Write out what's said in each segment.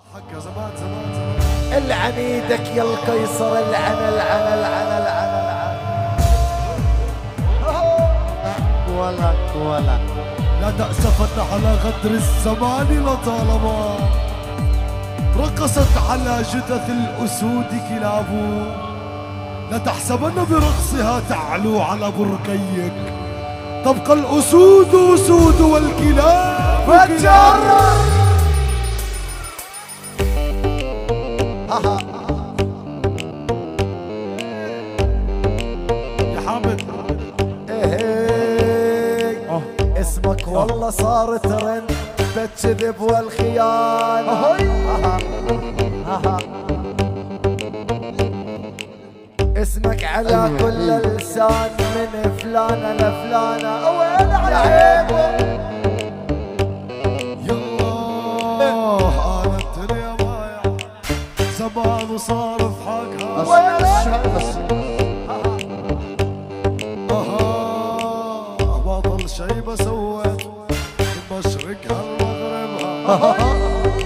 حق زمان زمان زمان. العن ايدك يا القيصر، العن العن العن العن العن. ولا لا تأسفن على غدر الزمان لطالما رقصت على جثث الأسود كلاب. لا تحسبن برقصها تعلو على بركيك، تبقى الأسود أسود والكلاب كلاب. يا حامد اسمك والله صار ترند بالكذب والخيانة. اسمك على كل لسان من فلانة لفلانة. وين على عيبه يالله انا الدنيا ضايعة زمان وصار في حقها. ما ضل شي بسويت مشرقها المغربها.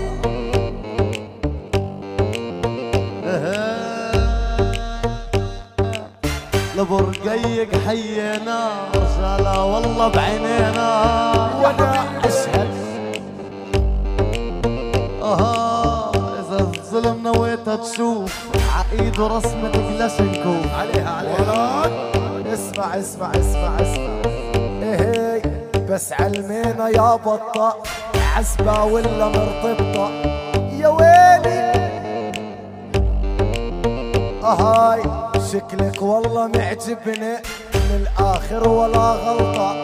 لبرقيق حيينا رسالة والله بعينينا وانا اشهد. اذا الظلم نويتها تشوف عقيد ورسمة كلاشنكوف عليها اسمع اسمع اسمع اسمع. بس علمينا يا بطة عسبة ولا مرتبطة يا ويلي. هاي شكلك والله معجبني من الآخر ولا غلطة.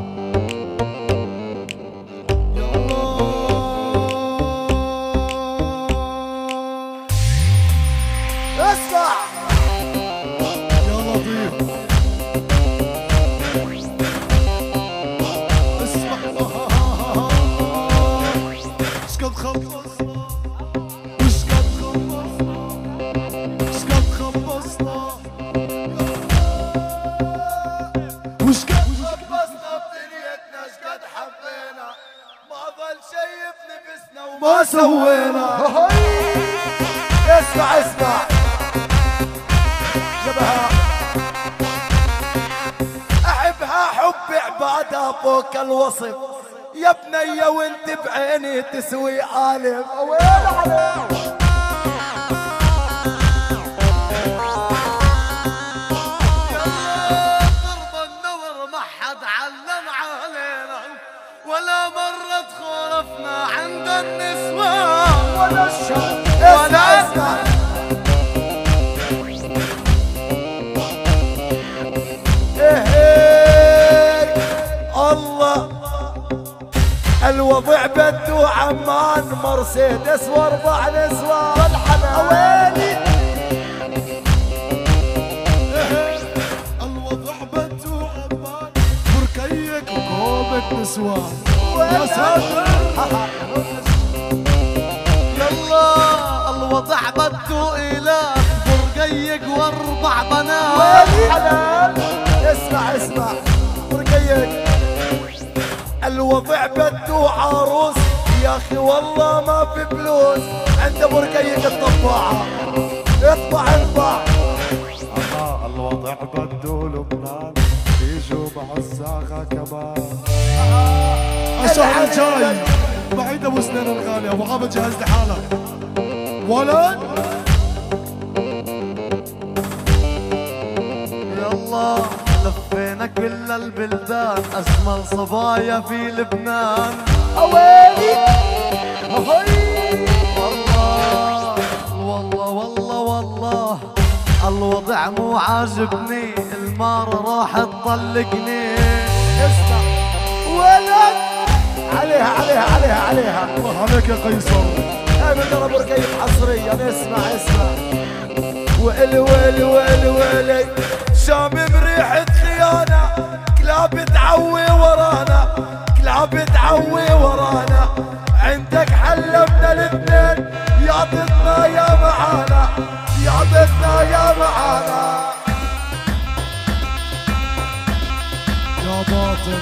اسمع يا لطيف اسمع شقد خلصنا وشقد خلصنا شقد خلصنا وشقد خلصنا بدنيتنا شقد حبينا ما ظل شي بنفسنا ما سوينا. اسمع اسمع جبهة احبها حب عبادة فوق الوصف يا بنية وانت بعيني تسوي عالم. وين عليك ضرب النور ما حد علم علينا ولا مرة تخالفنا عند النسوان ولا الشر. اسمع اسمع الله الوضع بدو عمان مرسيدس واربع نسوان. ويلي الوضع بدو عمان بركيك وكومة نسوان. يا ساتر يلا الوضع بدو إله برقيق واربع بنات. ويلي حلال. اسمع اسمع برقيق الوضع بدو عروس يا اخي والله ما في فلوس عند برقيق الطباعة. اطبع اطبع. الوضع بدو لبنان يجوا مع الزاغة كمان. الشهر الجاي بعيد ابو سنين الغالي ابو عابد جهز لي حالك ولد. يلا لفينا كل البلدان أجمل صبايا في لبنان. ويلي والله والله والله والله الوضع مو عاجبني المارة راح تطلقني. اسمع ولد عليها عليها عليها عليها. الله عليك يا قيصر. هاي من ضرب رقيق حصريا. اسمع اسمع ويلي ويلي ويلي ويلي شامم ريحة خيانة كلاب تعوي ورانا كلاب تعوي ورانا. عندك حلمنا الاثنين يا ضدنا يا معانا يا ضدنا يا معانا. يا باطل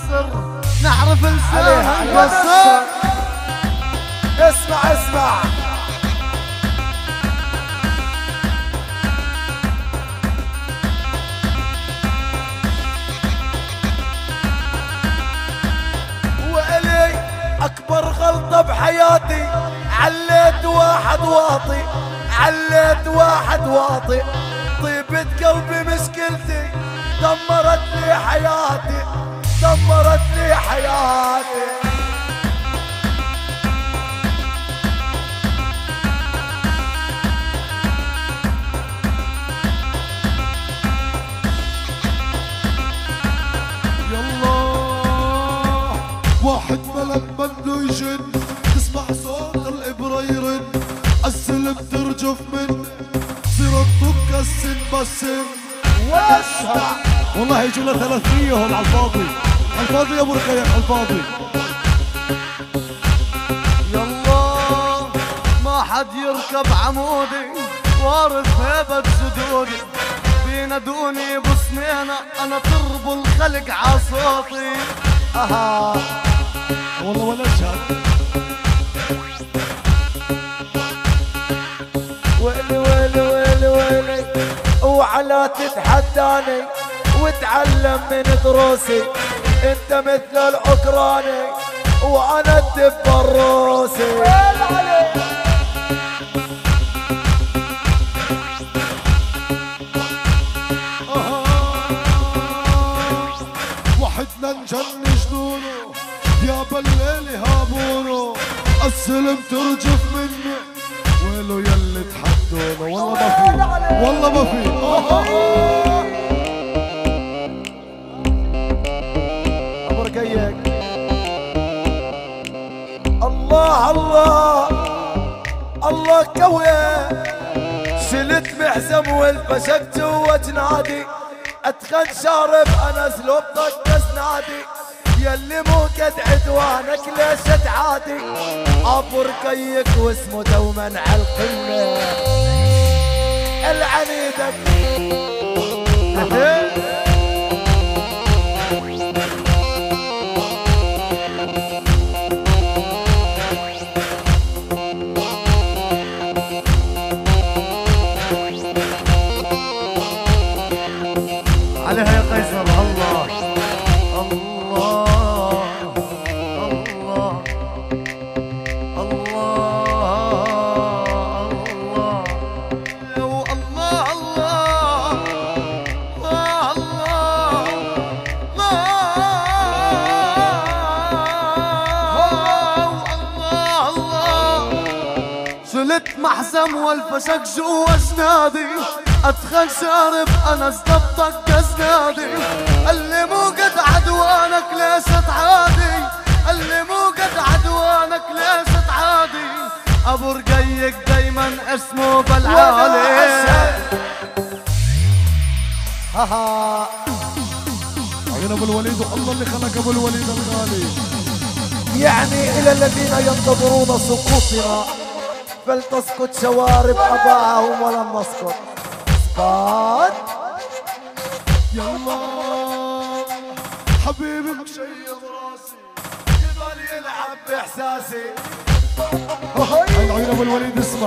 نقصر نعرف لسانها عليها نقصر. اسمع اسمع وإلي أكبر غلطة بحياتي عليت واحد واطي، عليت واحد واطي. طيبة قلبي مشكلتي دمرت لي حياتي، دمرت لي حياتي. يلا واحد ملك بده يجن، تسمع صوت الإبرة يرن، السلم ترجف من سيرتك كالسن بسم. واسمع والله يجوا لنا 300 هون على الفاضي، على الفاضي يا ابو ركيك، على الفاضي. يلا ما حد يركب عمودي وارث هيبة جدودي، بينادوني بسنينة انا طرب الخلق عصوتي. اها والله ولا شهد. ويلي ويلي ويلي ويلي، وعلى تتحداني وتعلم من دروسي. انت مثل العكراني وانا الدب الروسي. وحدنا نجن جنونه يا بالليل هابونه، السلم ترجف منه ويلو يلي تحدونه. والله ما في، والله ما في. ابو رقيق الله الله الله قوي. شلت محزم والفشق جوا جنادي، اتخن شارب انا اسلوب طق اسنادي. يلي مو قد عدوانك ليش تعادي؟ ابو رقيق واسمه دوما على القمه العنيدك. عليها يا قيصر. الله الله الله الله الله الله. شلت محزم والفشق جوا جنادي، اتخن شارب انا ازدبطك كزنادي. اللي مو قد عدوانك ليش تعادي؟ اللي مو قد عدوانك ليش تعادي؟ ابو رقيق دايما اسمه بالعالي. هاها عين ابو الوليد، والله اللي خلق ابو الوليد الغالي. يعني إلى الذين ينتظرون سقوطنا فلتسقط شوارب أباهم ولن نسقط. إثبات يلا حبيبي مشيب راسي، يضل يلعب بإحساسي. عين ابو الوليد اسمع.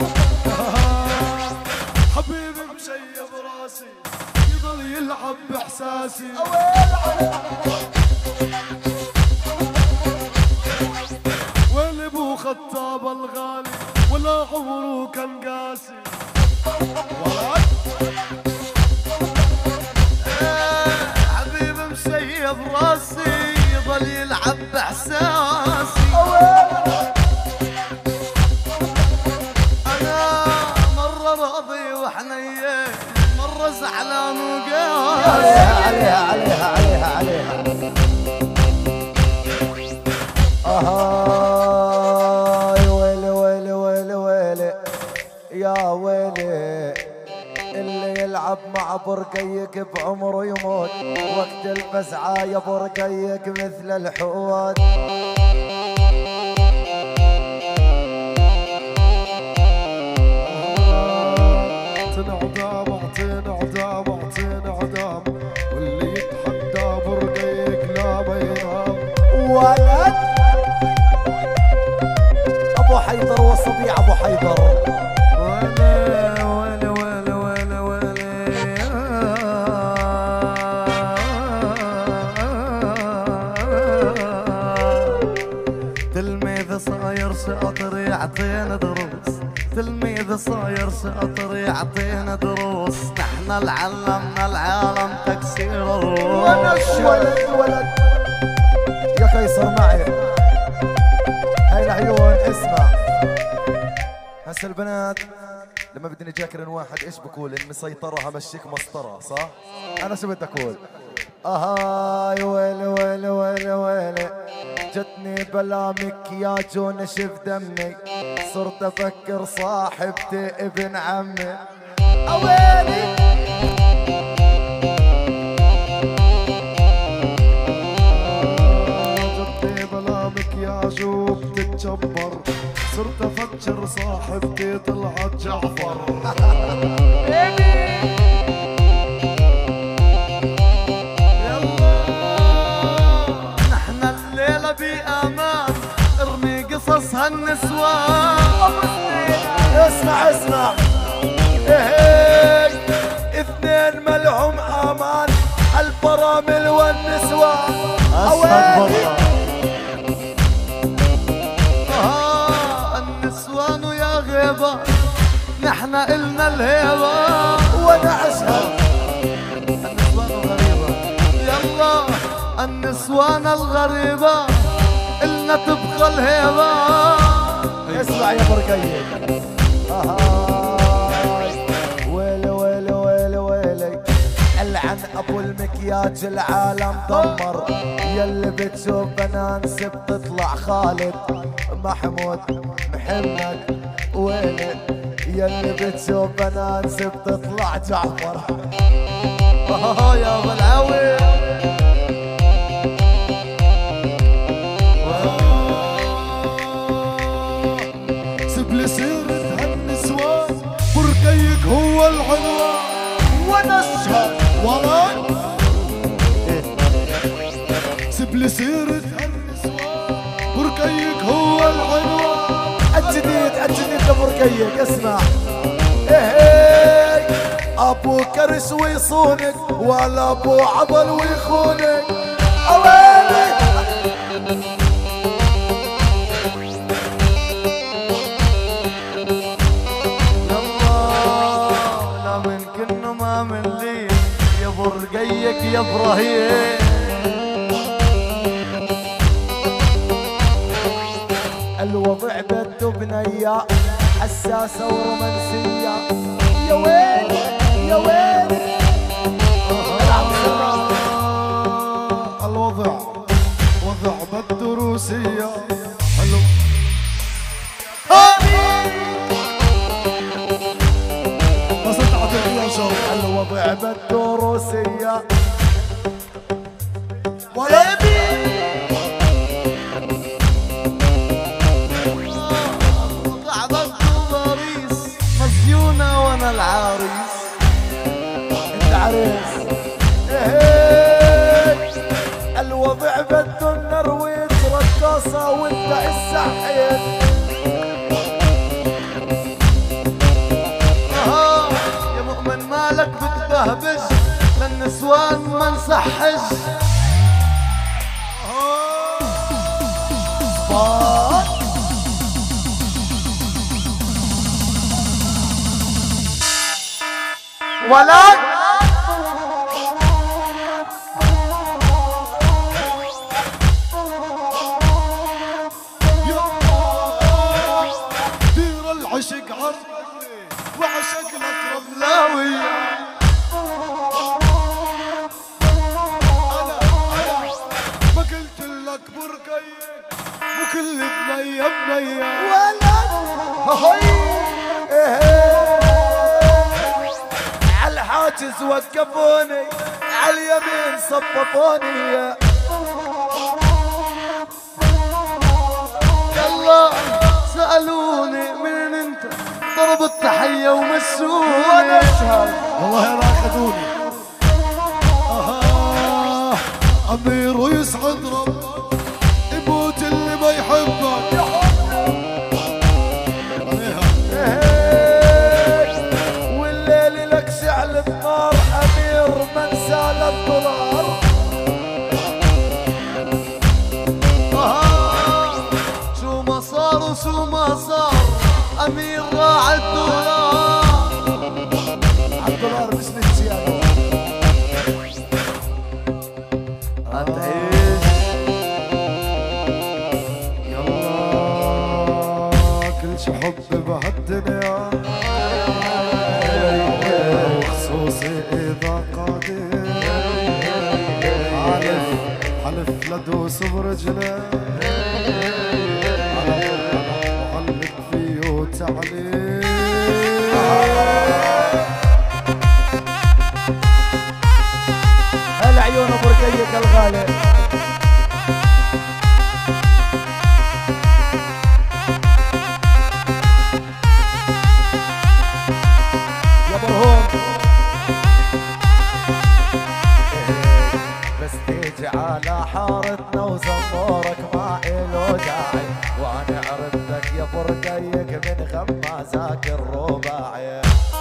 حبيبي مشيب راسي، يضل يلعب باحساسي. وين ابو خطاب الغالي ولا عمره كان قاسي. حبيبي مسيب راسي يضل يلعب باحساسي. انا مرة راضي وحنين، مرة زعلان وقاسي. عليها عليها عليها عليها. ويلي ويلي ويلي ويلي يا ويلي. اللي يلعب مع برقيك بعمره يموت، وقت الفزعة يا برقيك مثل الحوت. اعطينا عدام، اعطينا عدام، اعطينا عدام، واللي يتحدى برقيك لا ما ولد ابو حيدر وصبيع ابو حيدر. ولا ولا ولا ولا ولا تلميذ صاير شاطر يعطينا دروس، تلميذ صاير شاطر يعطينا دروس، نحنا اللي علمنا العالم تكسير الروس. ولد يا قيصر معي هاي العيون. اسمع هسه البنات لما بدي نجاكرن واحد ايش بقول؟ المسيطرة همشيك مسطرة صح؟ انا شو بدي اقول؟ اهاي ويلي ويلي ويلي ويلي جتني بلا مكياج ونشف دمي، صرت افكر صاحبتي ابن عمي. اويلي جتني بلا مكياج وبتتجبر، صرت افكر صاحبتي طلعت جعفر. بأمان ارمي قصص هالنسوان. اسمع اسمع ايه اثنين ملهم امان البرامل والنسوان. اويلي النسوان يا غيبة نحنا إلنا الهيبة ونعشها. النسوان الغريبة يلا النسوان الغريبة إلنا تبقى الهيبة. اسمع يا برقية ويلي ويلي ويلي ويلي العن ابو المكياج العالم دمر، يلي بتشوف بنانس بتطلع خالد محمود محمد. ويلي يلي بتشوف بنانس بتطلع جعفر. يا ابو العوي سبلي سيرة هالنسوان برقيك هو العنوان. ونشهد ورا سبلي سيرة هالنسوان برقيك هو العنوان. الجديد لبرقيك. اسمع ايه ابو كرش ويصونك ولا ابو عضل ويخونك. اويلي لا من كنه ما من لي يا برقيك يا ابراهيم. الوضع بده بنية حساسة ورومانسية. يا ويلي يا ويلي الوضع وضع بالدروسية حلو. بس انت عطيني يا شر. الوضع بده روسية وانا العريس. انت عريس ايه الوضع بده النرويج رقاصة وانت السحيد. يا مؤمن مالك بتبهبج للنسوان ما نصحج. ولد دير العشق عرضي وعشق لك رملاوي. انا ما قلت لك برقيك وكل بنية بنية. ولد على الحاجز وقفوني على اليمين صففوني. يلا سألوني من انت ضرب التحية ومشوني. ونشهد والله راخدوني. امير ويسعد ربك امير راعي الدولار عالدولار مش للزيادة هتعيش يلا كل شي حب بهالدنيا وخصوصي اذا قادر حلف لدوس برجلي وعلق فيه وتعليق هلا عيون ابو رقيق الغالي يا برهوم بس تيجي على حارتنا وزمورك ما إله داعي وانا عرفتك يا ابو رقيق من غمازك الرباعي